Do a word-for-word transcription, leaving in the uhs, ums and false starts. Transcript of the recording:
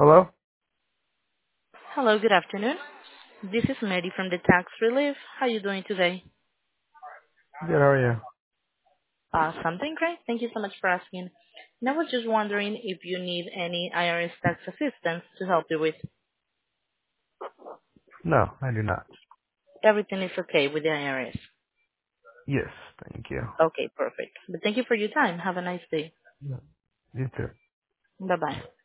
Hello? Hello, good afternoon. This is Mary from the Tax Relief. How are you doing today? Good, how are you? Uh, something great. Thank you so much for asking. And I was just wondering if you need any I R S tax assistance to help you with. No, I do not. Everything is okay with the I R S. Yes, thank you. Okay, perfect. But thank you for your time. Have a nice day. Yeah. You too. Bye-bye.